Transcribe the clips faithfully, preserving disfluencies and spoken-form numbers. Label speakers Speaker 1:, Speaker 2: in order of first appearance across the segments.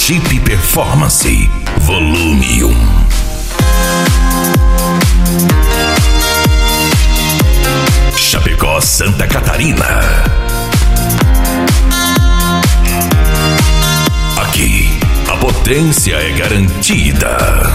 Speaker 1: Chip Performance, volume um. Chapecó, Santa Catarina. Aqui, a potência é garantida.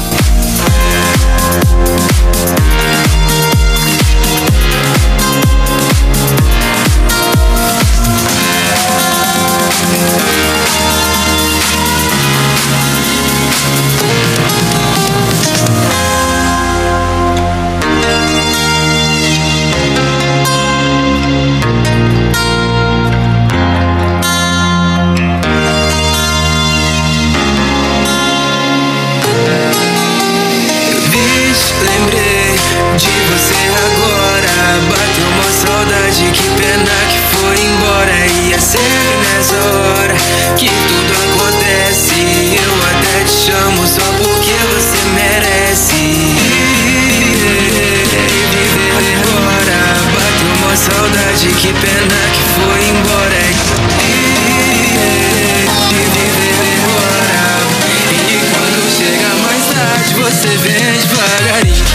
Speaker 2: De você agora, bateu uma saudade, que pena que foi embora. E é sempre nessa hora que tudo acontece. Eu até te chamo só porque você merece. Viver agora, bateu uma saudade, que pena que foi embora. Viver agora, e quando chega mais tarde você vem devagarinho.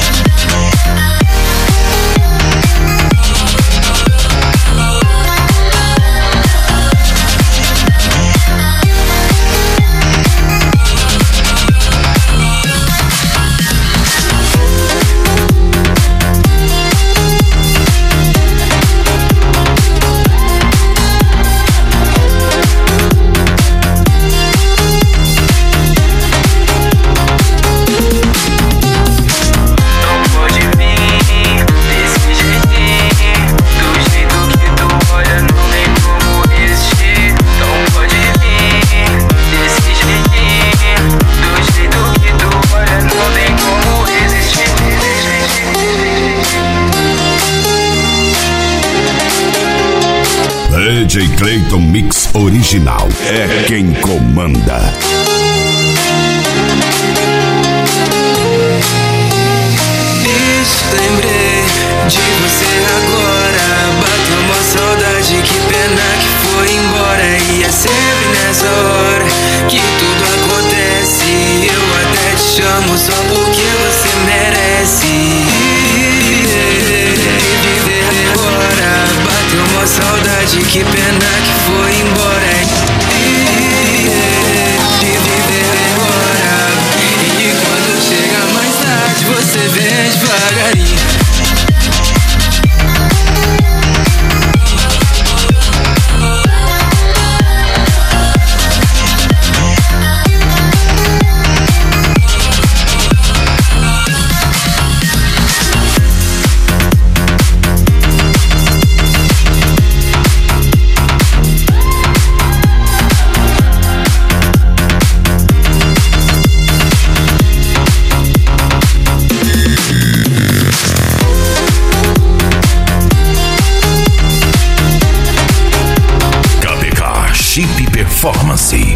Speaker 1: D J Clayton Mix Original é quem comanda.
Speaker 2: Isso, lembrei de você agora, bateu uma saudade, que pena que foi embora. E é sempre nessa hora que tudo acontece. Eu até te chamo só porque você merece. Viver agora, bateu uma saudade, que pena que foi embora. Viver agora, e quando chega mais tarde você vem devagarinho.
Speaker 1: Chip Performance.